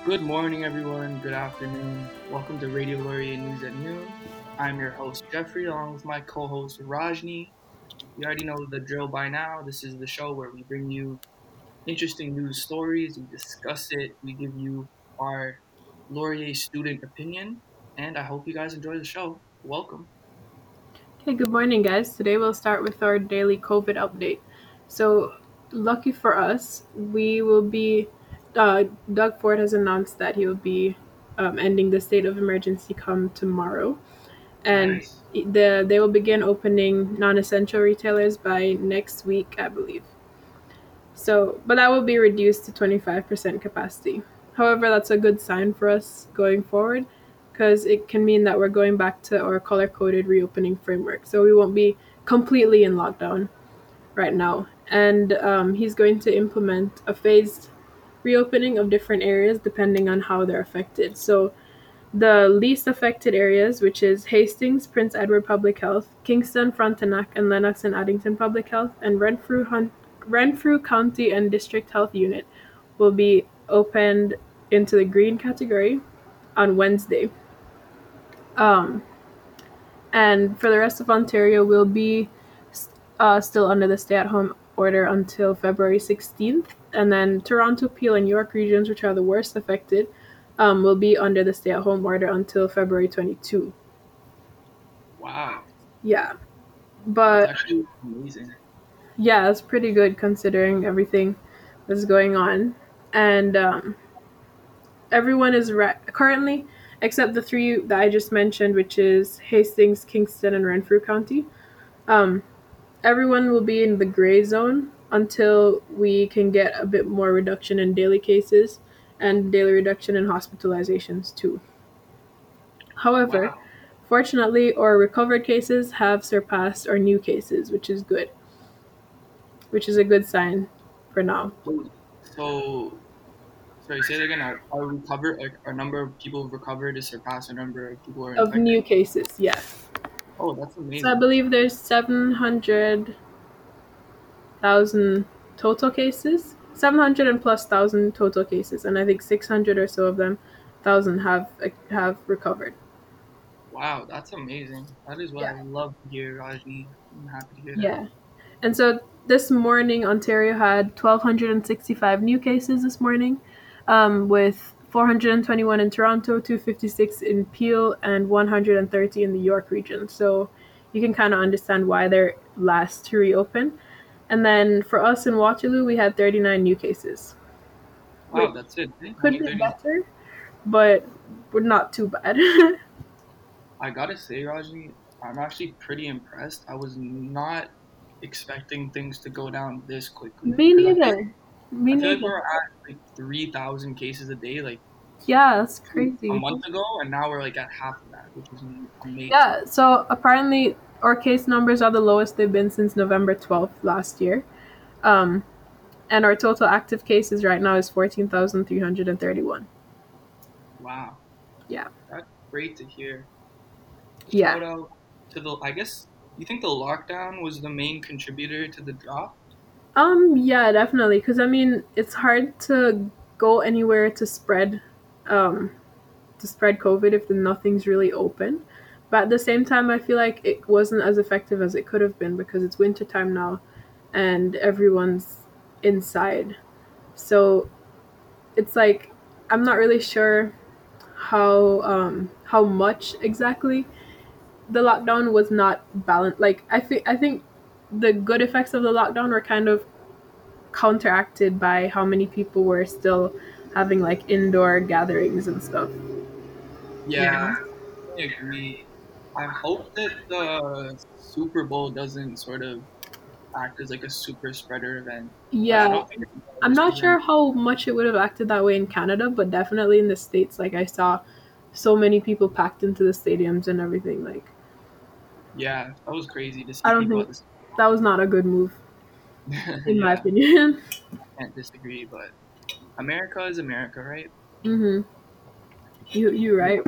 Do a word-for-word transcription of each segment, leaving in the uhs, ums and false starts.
Good morning, everyone. Good afternoon. Welcome to Radio Laurier News at Noon. I'm your host, Jeffrey, along with my co host, Rajni. You already know the drill by now. This is the show where we bring you interesting news stories, we discuss it, we give you our Laurier student opinion, and I hope you guys enjoy the show. Welcome. Hey, good morning, guys. Today we'll start with our daily COVID update. So, lucky for us, we will be. Uh, Doug Ford has announced that he will be um, ending the state of emergency come tomorrow, and Nice. the they will begin opening non-essential retailers by next week, I believe. So, but that will be reduced to twenty-five percent capacity. However, that's a good sign for us going forward because it can mean that we're going back to our color coded reopening framework. So we won't be completely in lockdown right now. And um, he's going to implement a phased reopening of different areas depending on how they're affected. So the least affected areas, which is Hastings, Prince Edward Public Health, Kingston, Frontenac, and Lennox and Addington Public Health, and Renfrew, Hun- Renfrew County and District Health Unit, will be opened into the green category on Wednesday. Um, and for the rest of Ontario, we'll be uh, still under the stay-at-home order until February sixteenth, and then Toronto, Peel, and York regions, which are the worst affected, um, will be under the stay-at-home order until February twenty-second. Wow. Yeah, That's but actually amazing. yeah, it's pretty good considering everything that's going on, and um, everyone is re- currently, except the three that I just mentioned, which is Hastings, Kingston, and Renfrew County. Um, everyone will be in the gray zone until we can get a bit more reduction in daily cases and daily reduction in hospitalizations too. However, Wow. fortunately, our recovered cases have surpassed our new cases, which is good, which is a good sign for now. Wait, So, sorry, say that again. Our, our recover, like our number of people who've recovered is surpassed our number of people who are Of infected. new cases, yeah. Oh, that's So I amazing. believe there's seven hundred thousand total cases, seven hundred and plus thousand total cases, and I think six hundred or so of them, thousand have have recovered. Wow, that's amazing. That is what Yeah. I love to hear, Rajni. I'm happy to hear that. Yeah. And so this morning, Ontario had one thousand two hundred sixty-five new cases this morning, um, with four hundred twenty-one in Toronto, two hundred fifty-six in Peel, and one hundred thirty in the York region. So you can kind of understand why they're last to reopen. And then for us in Waterloo, we had thirty-nine new cases, Wow, which that's it. eh? could Only be thirty. better, but we're not too bad. I gotta say, Rajni, I'm actually pretty impressed. I was not expecting things to go down this quickly Me because I feel neither. Me I feel like neither. we're at like three thousand cases a day like Yeah, that's two, a crazy. month ago, and now we're like at half of that, which is amazing. Yeah, so apparently our case numbers are the lowest they've been since November twelfth last year. Um, and our total active cases right now is fourteen thousand three hundred thirty-one. Wow, Yeah. that's great to hear. Yeah. Shout out to the. I guess you think the lockdown was the main contributor to the drop? Um, yeah, definitely. Because, I mean, it's hard to go anywhere to spread, um, to spread COVID if nothing's really open. But at the same time, I feel like it wasn't as effective as it could have been because it's wintertime now and everyone's inside. So it's like I'm not really sure how um how much exactly the lockdown was not balanced. Like I think I think the good effects of the lockdown were kind of counteracted by how many people were still having like indoor gatherings and stuff. You Yeah, know? I agree. I hope that the Super Bowl doesn't sort of act as like a super spreader event, but I Yeah. don't think it will I'm just not because we're in. sure how much it would have acted that way in Canada, but definitely in the States, like I saw so many people packed into the stadiums and everything. Like Yeah, that was crazy to I see don't people at think the. that was not a good move, in my Yeah, opinion. can't disagree, but America is America, right? hmm You you right.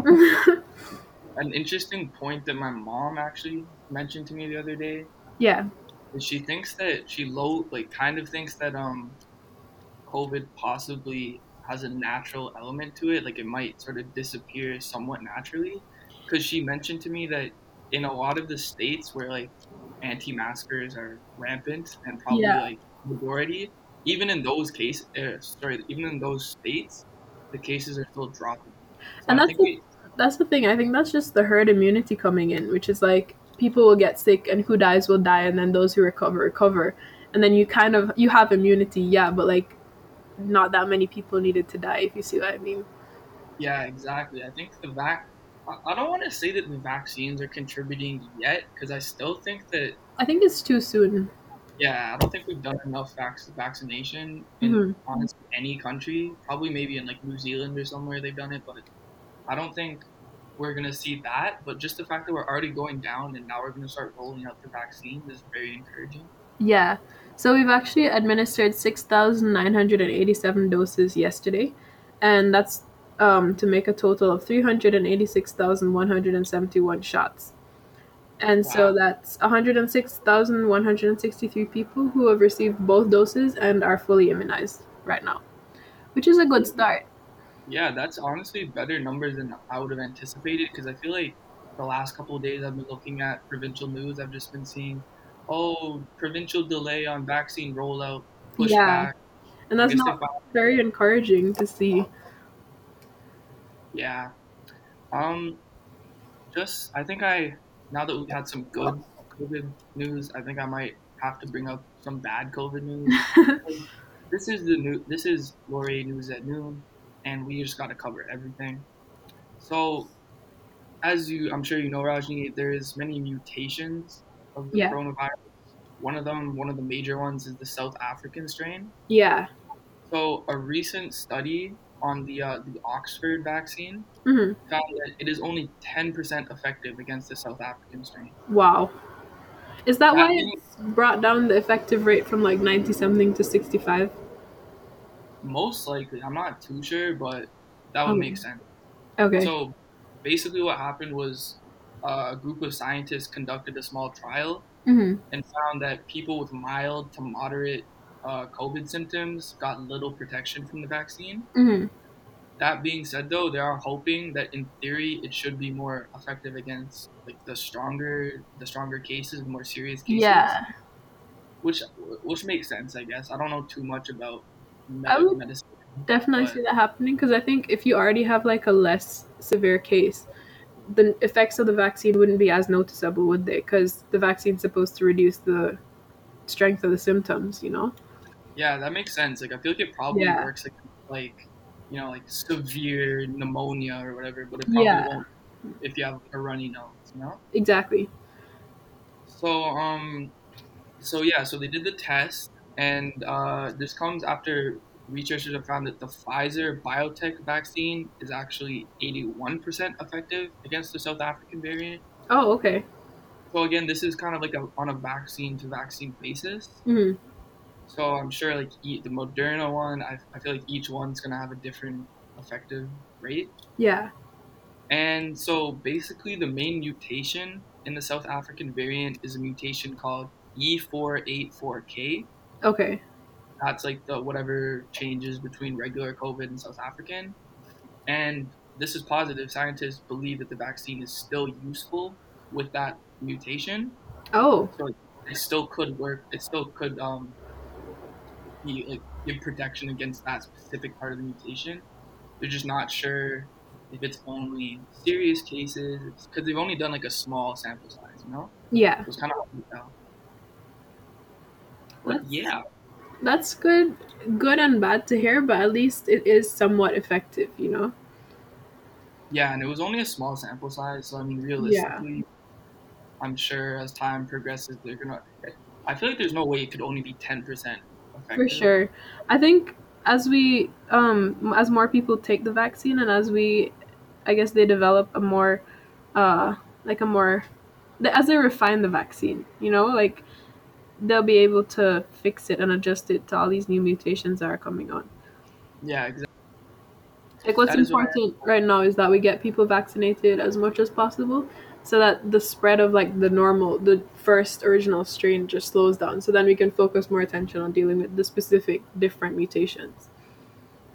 An interesting point that my mom actually mentioned to me the other day Yeah. is she thinks that she low like kind of thinks that um COVID possibly has a natural element to it, like it might sort of disappear somewhat naturally. Because she mentioned to me that in a lot of the states where like anti-maskers are rampant and probably Yeah. like majority, even in those cases, uh, sorry, even in those states, the cases are still dropping. So And I that's think the we, that's the thing. I think that's just the herd immunity coming in, which is like people will get sick and who dies will die, and then those who recover recover, and then you kind of you have immunity, yeah, but like not that many people needed to die, if you see what I mean. yeah, exactly. I think the vac. I I don't want to say that the vaccines are contributing yet, because I still think that I think it's too soon. yeah, I don't think we've done enough vac- vaccination in Hmm. honestly any country. Probably maybe in like New Zealand or somewhere they've done it, but I don't think we're gonna see that. But just the fact that we're already going down and now we're gonna start rolling out the vaccines is very encouraging. Yeah. So we've actually administered six thousand nine hundred eighty-seven doses yesterday, and that's um, to make a total of three hundred eighty-six thousand one hundred seventy-one shots. And so Wow. that's one hundred six thousand one hundred sixty-three people who have received both doses and are fully immunized right now, which is a good start. Yeah, that's honestly better numbers than I would have anticipated because I feel like the last couple of days I've been looking at provincial news, I've just been seeing, oh, provincial delay on vaccine rollout, Yeah. pushback. And I that's guess they not found, very encouraging to see. yeah. Um, just I think I now that we've had some good COVID news, I think I might have to bring up some bad COVID news. This is the new. This is Laurier News at Noon, and we just got to cover everything. So as you, I'm sure you know, Rajni, there is many mutations of the Yeah. coronavirus. One of them, one of the major ones, is the South African strain. Yeah. So, a recent study on the uh, the Oxford vaccine Hmm. found that it is only ten percent effective against the South African strain. Wow. Is that why That being it's brought down the effective rate from like ninety something to sixty-five? most likely, I'm not too sure, but that would Oh, make sense. okay. So, basically, what happened was uh, a group of scientists conducted a small trial Hmm. and found that people with mild to moderate uh, COVID symptoms got little protection from the vaccine. Hmm. That being said, though, they are hoping that in theory it should be more effective against like the stronger the stronger cases, more serious cases, Yeah. which which makes sense, I guess. I don't know too much about I med- would medicine, definitely but see that happening because I think if you already have like a less severe case, the effects of the vaccine wouldn't be as noticeable, would they? Because the vaccine's supposed to reduce the strength of the symptoms, you know? yeah, that makes sense. Like I feel like it probably Yeah. works like like you know like severe pneumonia or whatever, but it probably Yeah, won't if you have like, a runny nose, you know. exactly. So um so yeah, so they did the test, and uh, this comes after researchers have found that the Pfizer BioNTech vaccine is actually eighty-one percent effective against the South African variant. Oh, okay. So again, this is kind of like a, on a vaccine to vaccine basis. Hmm. So I'm sure like e- the Moderna one, I, I feel like each one's gonna have a different effective rate. Yeah. And so basically, the main mutation in the South African variant is a mutation called E four eighty-four K. Okay. That's like the whatever changes between regular COVID and South African. And this is positive. Scientists believe that the vaccine is still useful with that mutation. Oh, So it, it still could work. It still could um be like give protection against that specific part of the mutation. They're just not sure if it's only serious cases because they've only done like a small sample size, you know? yeah. So it's kind of hard to tell. But That's yeah, that's good, good and bad to hear, but at least it is somewhat effective, you know? yeah, and it was only a small sample size. So I mean, Yeah, realistically, I'm sure as time progresses, they're gonna. I feel like there's no way it could only be ten percent for effective. sure. I think as we um as more people take the vaccine and as we I guess they develop a more uh like a more as they refine the vaccine, you know, like they'll be able to fix it and adjust it to all these new mutations that are coming on. Yeah, exactly. Like what's That is what I. important right now is that we get people vaccinated as much as possible so that the spread of like the normal the first original strain just slows down so then we can focus more attention on dealing with the specific different mutations.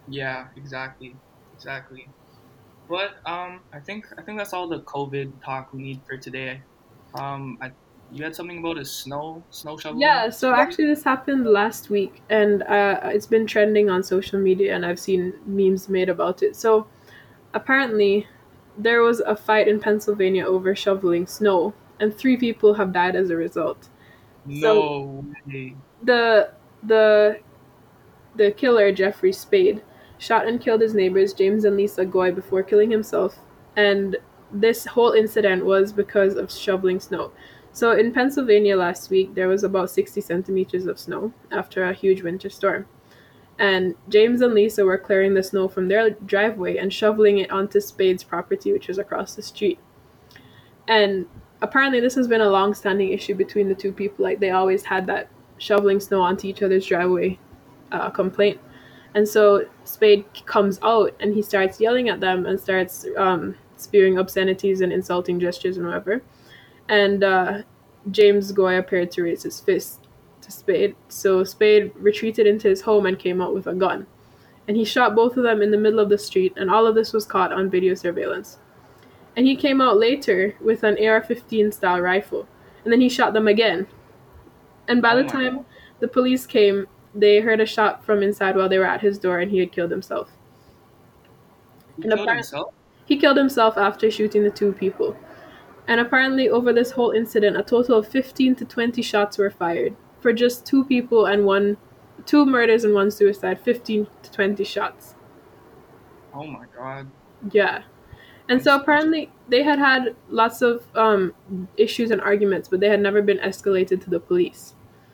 Yeah, exactly, exactly. But um, I think I think that's all the COVID talk we need for today. Um, I, you had something about a snow snow shoveling Yeah, so story? actually this happened last week, and uh, it's been trending on social media, and I've seen memes made about it. So apparently there was a fight in Pennsylvania over shoveling snow, and three people have died as a result. So No way. the the the killer, Jeffrey Spade, shot and killed his neighbors James and Lisa Goy before killing himself, and this whole incident was because of shoveling snow. So in Pennsylvania last week, there was about sixty centimeters of snow after a huge winter storm. And James and Lisa were clearing the snow from their driveway and shoveling it onto Spade's property, which was across the street. And apparently, this has been a long standing issue between the two people. Like, they always had that shoveling snow onto each other's driveway uh, complaint. And so Spade comes out and he starts yelling at them and starts um, spewing obscenities and insulting gestures and whatever. And uh, James Goy appeared to raise his fist to Spade. So Spade retreated into his home and came out with a gun. And he shot both of them in the middle of the street, and all of this was caught on video surveillance. And he came out later with an A R fifteen style rifle. And then he shot them again. And by Oh the my God. time the police came, they heard a shot from inside while they were at his door, and he had killed himself. He And killed apparently, himself? he killed himself after shooting the two people. And apparently, over this whole incident, a total of fifteen to twenty shots were fired for just two people and one, two murders and one suicide. fifteen to twenty shots. Oh my God. Yeah. And I'm so speechless. apparently, they had had lots of um, issues and arguments, but they had never been escalated to the police.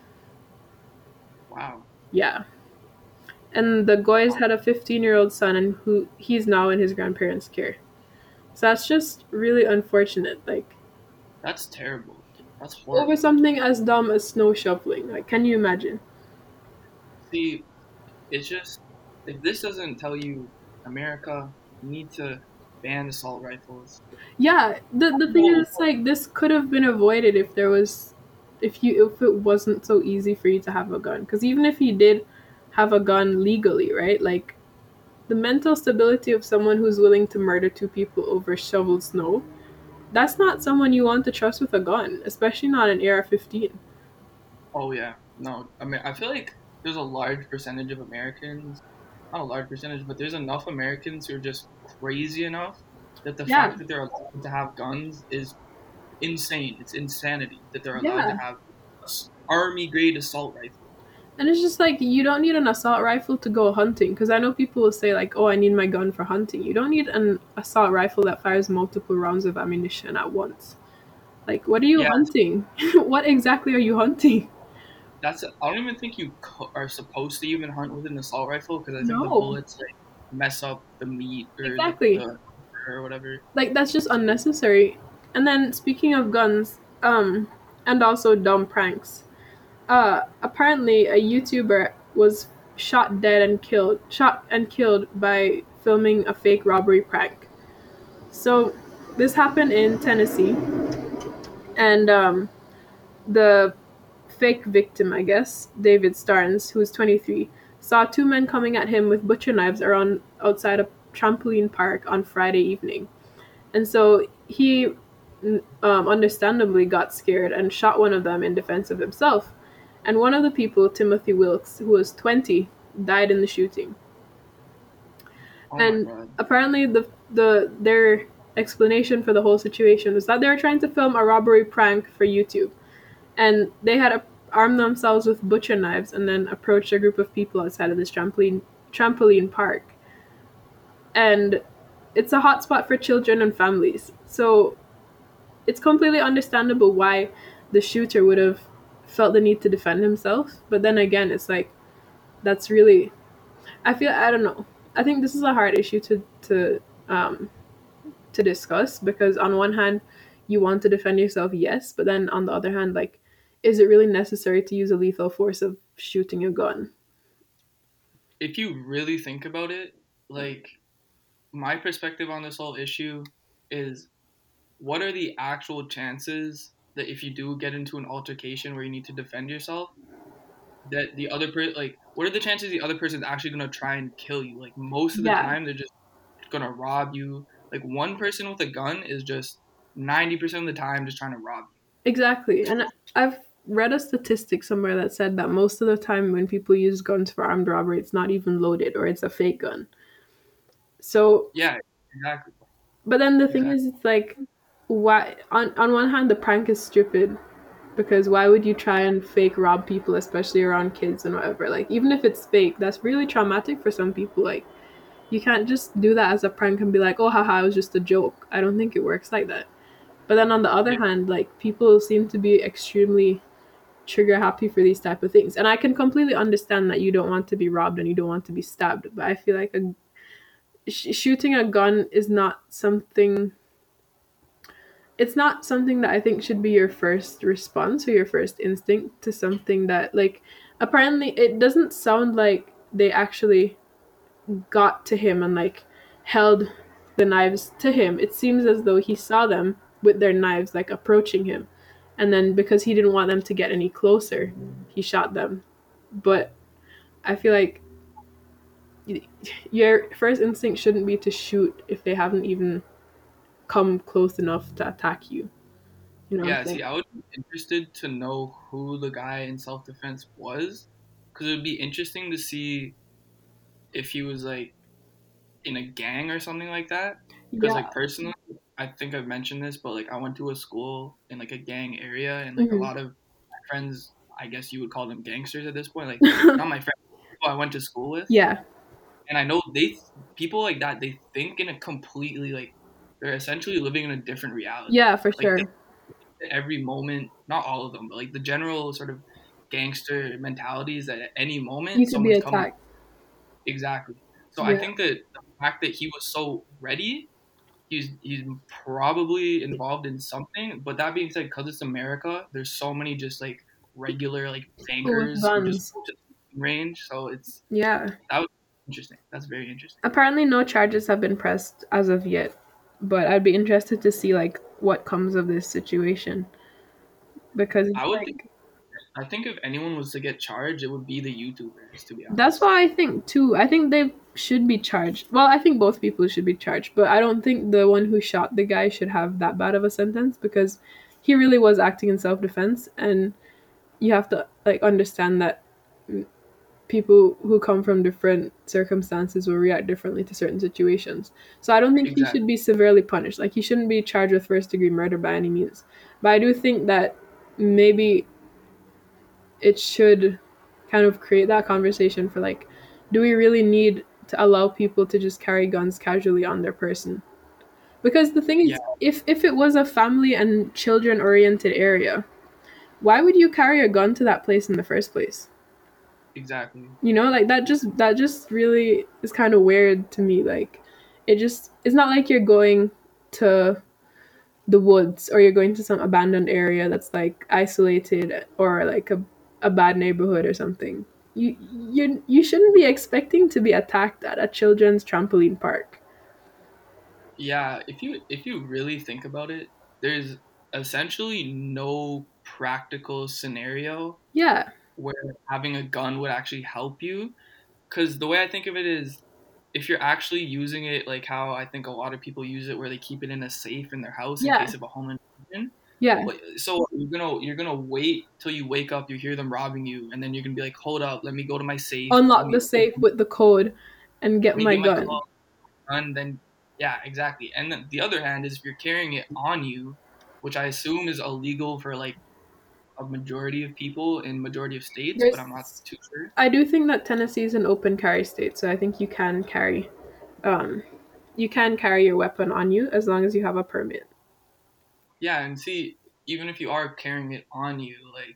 Wow. Yeah. And the Goys had a fifteen year old son, and who he's now in his grandparents' care. So that's just really unfortunate. Like, That's terrible. That's over horrible. something as dumb as snow shoveling. Like, can you imagine? See, it's just if this doesn't tell you America, you need to ban assault rifles. Yeah, the the thing Well, is, like, this could have been avoided if there was, if you, if it wasn't so easy for you to have a gun. Because even if you did have a gun legally, right? Like, the mental stability of someone who's willing to murder two people over shoveled snow, that's not someone you want to trust with a gun, especially not an A R fifteen. oh yeah, no. I mean, I feel like there's a large percentage of Americans, not a large percentage, but there's enough Americans who are just crazy enough that the Yeah, fact that they're allowed to have guns is insane. It's insanity that they're allowed to yeah. have army grade assault rifle. And it's just like you don't need an assault rifle to go hunting. Because I know people will say like, "Oh, I need my gun for hunting." You don't need an assault rifle that fires multiple rounds of ammunition at once. Like, what are you Yeah, hunting? What exactly are you hunting? that's. I don't even think you co- are supposed to even hunt with an assault rifle because I think the No, bullets like mess up the meat or the exactly. the or whatever. Like, that's just unnecessary. And then speaking of guns, um, and also dumb pranks. Uh, apparently a YouTuber was shot dead and killed, shot and killed by filming a fake robbery prank. So this happened in Tennessee, and um, the fake victim, I guess, David Starnes, who's twenty-three, saw two men coming at him with butcher knives around outside a trampoline park on Friday evening. And so he um, understandably got scared and shot one of them in defense of himself. And one of the people, Timothy Wilkes, who was twenty, died in the shooting. Oh my And god. apparently, the the their explanation for the whole situation was that they were trying to film a robbery prank for YouTube, and they had a, armed themselves with butcher knives and then approached a group of people outside of this trampoline trampoline park. And it's a hotspot for children and families, so it's completely understandable why the shooter would have felt the need to defend himself. But then again, it's like that's really, I feel, I don't know. I think this is a hard issue to to um to discuss because on one hand you want to defend yourself, yes, but then on the other hand, like, is it really necessary to use a lethal force of shooting a gun? If you really think about it, like my perspective on this whole issue is what are the actual chances that if you do get into an altercation where you need to defend yourself, that the other person, like, what are the chances the other person's actually gonna try and kill you? Like, most of the Yeah, time, they're just gonna rob you. Like, one person with a gun is just ninety percent of the time just trying to rob you. exactly. And I've read a statistic somewhere that said that most of the time when people use guns for armed robbery, it's not even loaded or it's a fake gun. So, Yeah, exactly. but then the thing Exactly. is, it's like, why? On on one hand, the prank is stupid because why would you try and fake rob people, especially around kids and whatever? Like, even if it's fake, that's really traumatic for some people. Like, you can't just do that as a prank and be like, oh, haha, it was just a joke. I don't think it works like that. But then on the other Yeah, hand, like, people seem to be extremely trigger happy for these type of things, and I can completely understand that you don't want to be robbed and you don't want to be stabbed. But I feel like a, sh- shooting a gun is not something. It's not something that I think should be your first response or your first instinct to something that, like, apparently it doesn't sound like they actually got to him and like held the knives to him. It seems as though he saw them with their knives like approaching him. And then because he didn't want them to get any closer, he shot them. But I feel like your first instinct shouldn't be to shoot if they haven't even come close enough to attack you. You know what I'm yeah. saying? See, I would be interested to know who the guy in self defense was, because it would be interesting to see if he was like in a gang or something like that. Because Yeah. like personally, I think I've mentioned this, but like I went to a school in like a gang area, and like a Hmm. lot of my friends, I guess you would call them gangsters at this point. Like not my friends, people I went to school with, Yeah. and I know they people like that. They think in a completely like they're essentially living in a different reality. Yeah, for Like they, sure. every moment, not all of them, but like the general sort of gangster mentality is that at any You moment could be someone's coming. attacked. Exactly. So I Yeah. think that the fact that he was so ready, he's he's probably involved in something. But that being said, because it's America, there's so many just like regular like People with bankers who just guns. go to the range. So it's Yeah. that was interesting. That's very interesting. Apparently, no charges have been pressed as of yet, but I'd be interested to see like what comes of this situation because I it's would think like I think if anyone was to get charged, it would be the YouTubers, to be that's honest. why I think too. I think they should be charged. Well, I think both people should be charged, but I don't think the one who shot the guy should have that bad of a sentence because he really was acting in self defense, and you have to like understand that people who come from different circumstances will react differently to certain situations. So I don't think he Exactly. should be severely punished. Like he shouldn't be charged with first degree murder by any means. But I do think that maybe it should kind of create that conversation for like, do we really need to allow people to just carry guns casually on their person? Because the thing Yeah, is, if if it was a family and children oriented area, why would you carry a gun to that place in the first place? exactly. You know, like that just that just really is kind of weird to me. Like it just it's not like you're going to the woods or you're going to some abandoned area that's like isolated or like a, a bad neighborhood or something. You you you shouldn't be expecting to be attacked at a children's trampoline park. Yeah, if you if you really think about it, there's essentially no practical scenario Yeah. where having a gun would actually help you. Because the way I think of it is, if you're actually using it like how I think a lot of people use it, where they keep it in a safe in their house in Yeah. case of a home invasion. Yeah. Like, so you're gonna you're gonna wait till you wake up, you hear them robbing you, and then you're gonna be like, hold up, let me go to my safe, let Unlock the me safe open, with the code and let get me my get my gun. glove, gun. Then yeah, exactly. And then the other hand is if you're carrying it on you, which I assume is illegal for like a majority of people in majority of states, but I'm not There's too sure. I do think that Tennessee is an open carry state, so I think you can carry um you can carry your weapon on you as long as you have a permit. Yeah, and see, even if you are carrying it on you, like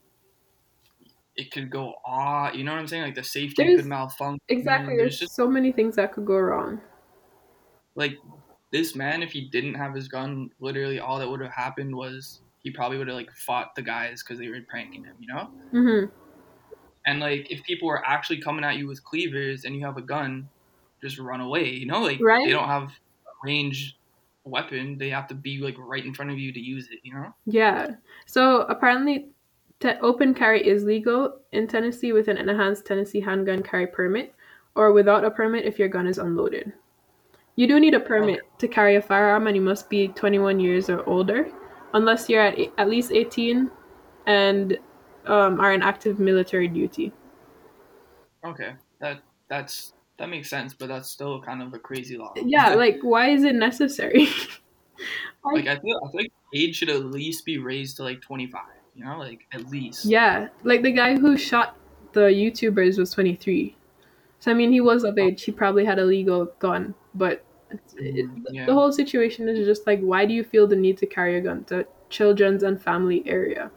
it could go off. You know what I'm saying? Like the safety could There's malfunction. exactly There's there's just so many things that could go wrong. like this man, if he didn't have his gun, literally all that would have happened was he probably would have like fought the guys because they were pranking him, you know? Mhm. And like if people were actually coming at you with cleavers and you have a gun, just run away, you know? Like they Right? don't have a range weapon. They have to be like right in front of you to use it, you know? Yeah. So apparently Te- open carry is legal in Tennessee with an enhanced Tennessee handgun carry permit, or without a permit if your gun is unloaded. You do need a Okay. permit to carry a firearm, and you must be twenty-one years or older, unless you're at at least eighteen and um, are in active military duty. Okay. That that's that makes sense, but that's still kind of a crazy law. Yeah, like why is it necessary? Like Like, I feel I feel like age should at least be raised to like twenty-five, you know? Like at least. yeah, like the guy who shot the YouTubers was twenty-three. So I mean, he was of Oh, age. He probably had a legal gun, but it's, it, mhm, the yeah. whole situation is just like, why do you feel the need to carry a gun to children's and family area?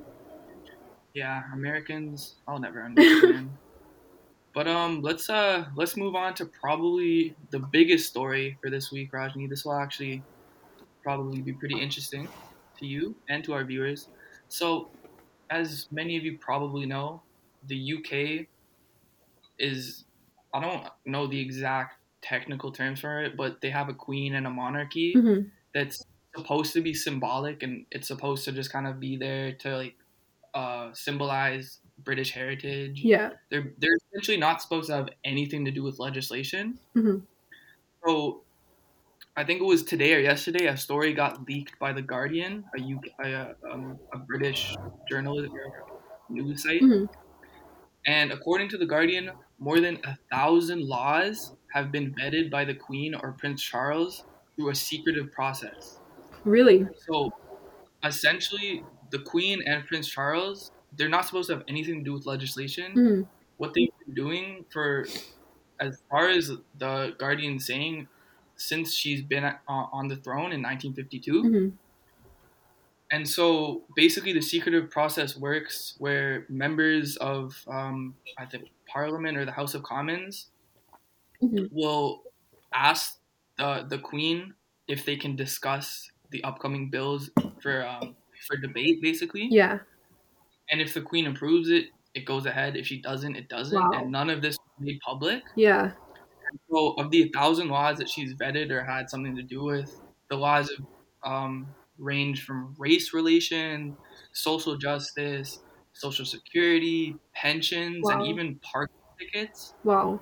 Yeah, Americans, I'll never understand. But um let's uh let's move on to probably the biggest story for this week, Rajni. This will actually probably be pretty interesting to you and to our viewers. So, as many of you probably know, the U K is, I don't know the exact technical terms for it, but they have a queen and a monarchy Hmm. that's supposed to be symbolic, and it's supposed to just kind of be there to like uh, symbolize British heritage. Yeah. They're they're essentially not supposed to have anything to do with legislation. Hmm. So I think it was today or yesterday a story got leaked by the Guardian, a U K, a, um, a British journalist or news site. Hmm. And according to The Guardian, more than a thousand laws have been vetted by the Queen or Prince Charles through a secretive process. Really? So essentially, the Queen and Prince Charles, they're not supposed to have anything to do with legislation. Hmm. What they've been doing for, as far as the Guardian saying, since she's been uh, on the throne in nineteen fifty-two. Hmm. And so basically, the secretive process works where members of um, I think Parliament or the House of Commons Hmm. will ask the the Queen if they can discuss the upcoming bills for um, for debate, basically. Yeah. And if the Queen approves it, it goes ahead. If she doesn't, it doesn't. And Wow. none of this is made public. Yeah. So of the thousand laws that she's vetted or had something to do with, the laws have um, range from race relation, social justice, social security, pensions, and Wow. even parking tickets. Wow.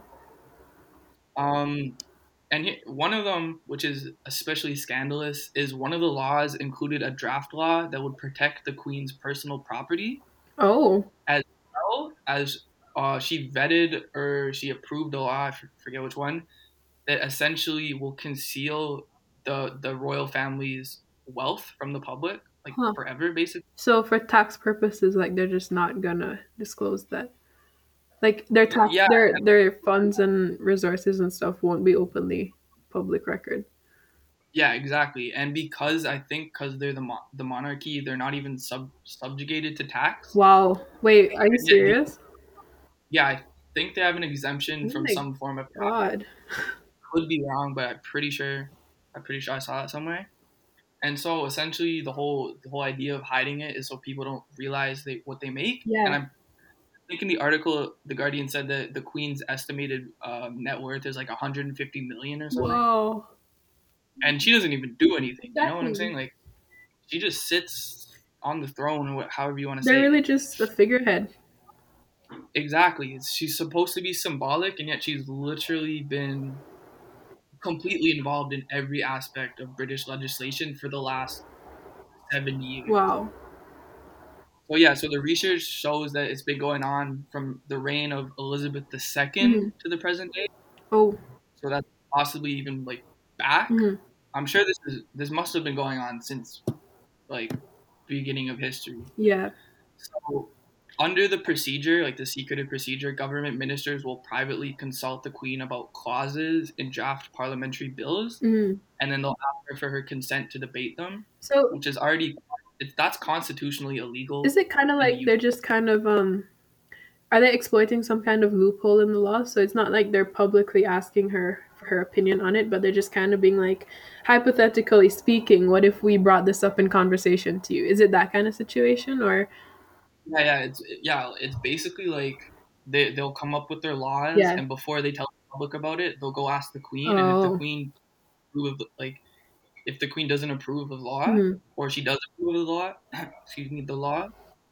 Um, and he- one of them, which is especially scandalous, is one of the laws included a draft law that would protect the Queen's personal property, Oh. as well as uh, she vetted or she approved a law, I forget which one, that essentially will conceal the the royal family's wealth from the public, like Huh. forever, basically. So for tax purposes, like they're just not gonna disclose that. Like their tax, Yeah, their their funds and resources and stuff won't be openly public record. yeah, exactly. And because I think because they're the mo- the monarchy, they're not even sub subjugated to tax. Wow. Wait, are you And yet, you, serious? yeah, I think they have an exemption Oh from my some form of tax. god. Could be wrong, but I'm pretty sure I'm pretty sure I saw it somewhere. And so essentially, the whole the whole idea of hiding it is so people don't realize they what they make. And Yeah. I'm think in the article, the Guardian said that the Queen's estimated um, net worth is like one hundred fifty million or something, Whoa. and she doesn't even do anything. You know what I'm Exactly. saying? Like she just sits on the throne, or however you want to They're say it. really just a figurehead. Exactly. It's, she's supposed to be symbolic, and yet she's literally been completely involved in every aspect of British legislation for the last seventy years. Wow. So yeah, so the research shows that it's been going on from the reign of Elizabeth the Hmm. Second to the present day. Oh. So that's possibly even like back. Hmm. I'm sure this is this must have been going on since like beginning of history. Yeah. So under the procedure, like the secretive procedure, government ministers will privately consult the Queen about clauses in draft parliamentary bills, Hmm. and then they'll ask her for her consent to debate them, So which is already it's, that's constitutionally is illegal it kind of in the like U K. they're just kind of um are they exploiting some kind of loophole in the law? So it's not like they're publicly asking her for her opinion on it, but they're just kind of being like, hypothetically speaking, what if we brought this up in conversation to you? Is it that kind of situation or Yeah, yeah, it's yeah, it's basically like they they'll come up with their laws, yeah. and before they tell the public about it, they'll go ask the Queen, and if the Oh. Queen approve of the, like if the Queen doesn't approve of law, Hmm. or she does approve of the law, excuse me, the law,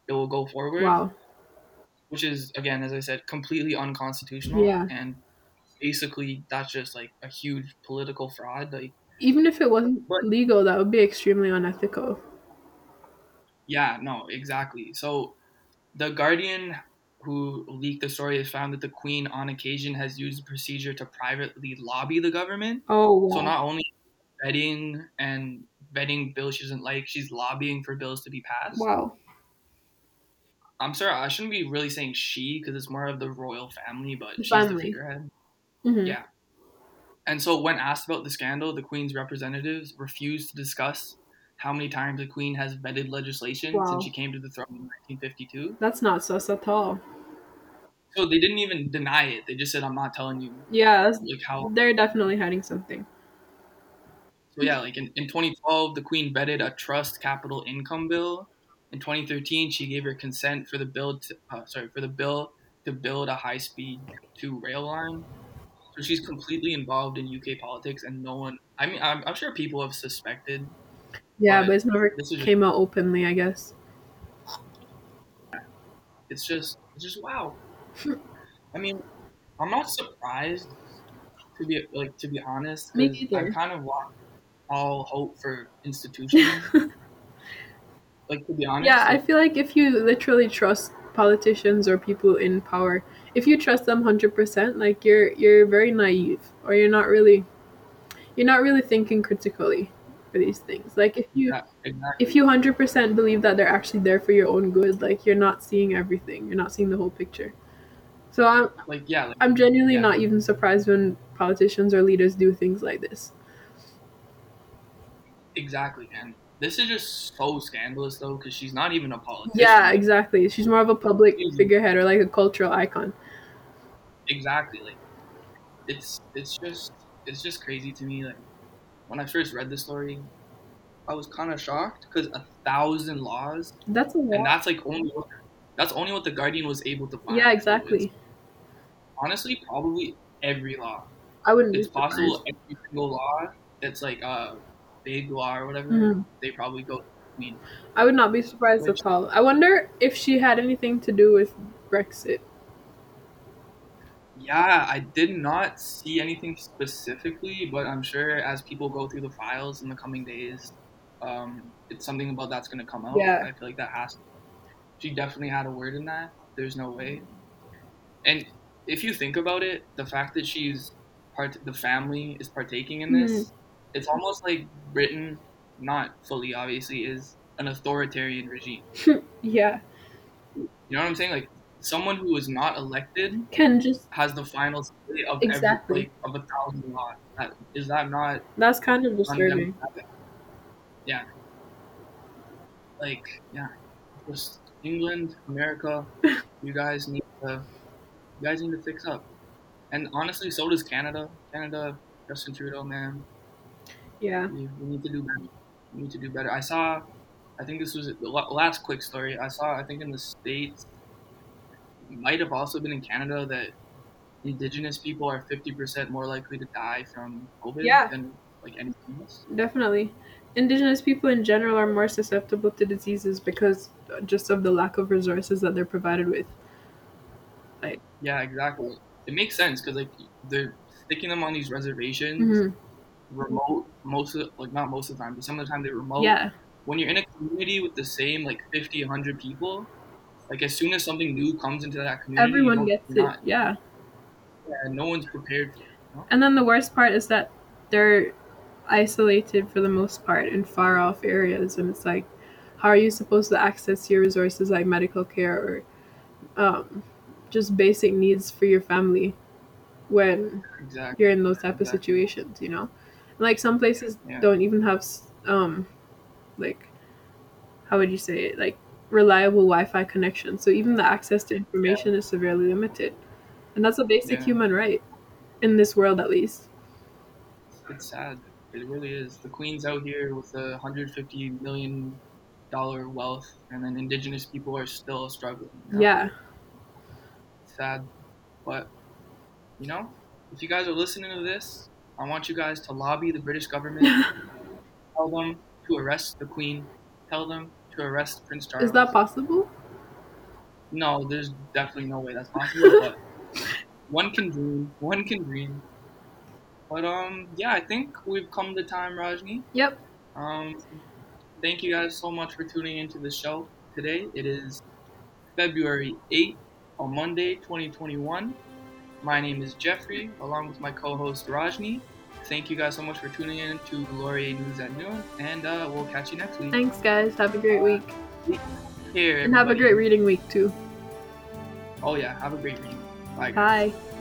it will go forward, Wow. which is, again, as I said, completely unconstitutional. Yeah. And basically, that's just like a huge political fraud. Like, Even if it wasn't but legal, that would be extremely unethical. yeah, no, exactly. So the Guardian, who leaked the story, has found that the Queen, on occasion, has used the procedure to privately lobby the government. Oh, So wow. not only vetting and vetting bills she doesn't like, she's lobbying for bills to be passed. Wow. I'm sorry, I shouldn't be really saying she because it's more of the royal family, but she's the Family. figurehead. Mm-hmm. Yeah. And so when asked about the scandal, the Queen's representatives refused to discuss how many times the Queen has vetted legislation since Wow. she came to the throne in nineteen fifty-two. That's not sus at all. So they didn't even deny it. They just said, "I'm not telling you." Yeah, that's, Like how? they're definitely hiding something. So yeah, like in, in twenty twelve, the Queen vetted a trust capital income bill. In twenty thirteen, she gave her consent for the bill to, uh, sorry, for the bill to build a high speed two rail line. So she's completely involved in U K politics, and no one. I mean, I'm, I'm sure people have suspected, Yeah, but but it's never this is just. came out openly, I guess. It's just, it's just wow. I mean, I'm not surprised to be like to be honest, Me because I've neither. kind of lost all hope for institutions. Like to be Yeah, honest, I like feel like if you literally trust politicians or people in power, if you trust them one hundred percent, like you're you're very naive, or you're not really you're not really thinking critically for these things. Like if you that if exactly, you one hundred percent believe that they're actually there for your own good, like you're not seeing everything. You're not seeing the whole picture. So I'm like yeah, like I'm genuinely yeah, not even surprised when politicians or leaders do things like this. exactly. And this is just so scandalous though, because she's not even a Yeah, politician. Like exactly. She's more of a public she's figurehead or like a cultural icon. exactly like it's it's just it's just crazy to me. Like when I first read the story, I was kind of shocked because a thousand laws, That's a and lot. that's like only what, that's only what the Guardian was able to Yeah, find. So it's exactly. honestly probably every law. I wouldn't be It's surprised. possible every single law that's like a big law or whatever, Mhm. they probably go to the Queen. I would not be surprised Which at all. I wonder if she had anything to do with Brexit. yeah, I did not see anything specifically, but I'm sure as people go through the files in the coming days, um, it's something about that's gonna come out. Yeah. I feel like that has. She definitely had a word in that. There's no way. And if you think about it, the fact that she's part, the family is partaking in Mhm. this, it's almost like Britain, not fully obviously, is an authoritarian regime. Yeah. You know what I'm saying? Like someone who is not elected Can just has the final say of every exactly. like of a thousand laws. That, is that not That's kind of disturbing. undemocratic? Yeah, like yeah, just England, America, you guys need to you guys need to fix up. And honestly, so does Canada. Canada, Justin Trudeau, man, Yeah. we, we need to do better. We need to do better. I saw, I think this was the last quick story. I saw, I think in the States, it might have also been in Canada, that Indigenous people are fifty percent more likely to die from COVID Yeah, than like anything else. definitely. Indigenous people in general are more susceptible to diseases because just of the lack of resources that they're provided with. Like, Yeah, exactly. It makes sense because like they're sticking them on these reservations, mhm. remote most of like not most of the time, but some of the time they're remote. Yeah, When you're in a community with the same like fifty, one hundred people, like as soon as something new comes into that community, you everyone don't gets you're it. not Yeah. yeah, no one's prepared for it. You know? And then the worst part is that they're isolated for the most part in far off areas. And it's like, how are you supposed to access your resources like medical care or um, just basic needs for your family when Exactly. you're in those type of Exactly. situations, you know? Like some places Yeah. don't even have, um, like, how would you say it? Like reliable Wi Fi connection. So even the access to Yeah. information is severely limited. And that's a basic Yeah. human right in this world, at least. It's sad. It really is. The Queen's out here with a hundred fifty million dollar wealth, and then Indigenous people are still struggling. You know, Yeah. it's sad. But you know, if you guys are listening to this, I want you guys to lobby the British government. Tell them to arrest the Queen. Tell them to arrest Prince Is that Charles. possible? No, there's definitely no way that's possible, but one can dream. One can dream. But um, yeah, I think we've come to time, Rajni. Yep. Um, thank you guys so much for tuning into the show today. It is February eighth, on Monday, twenty twenty-one. My name is Jeffrey, along with my co-host Rajni. Thank you guys so much for tuning in to Laurier News at Noon, and uh, we'll catch you next week. Thanks, guys. Have a great week. Here, and have a great reading week, too. Oh, yeah. Have a great reading. Bye, guys. Bye.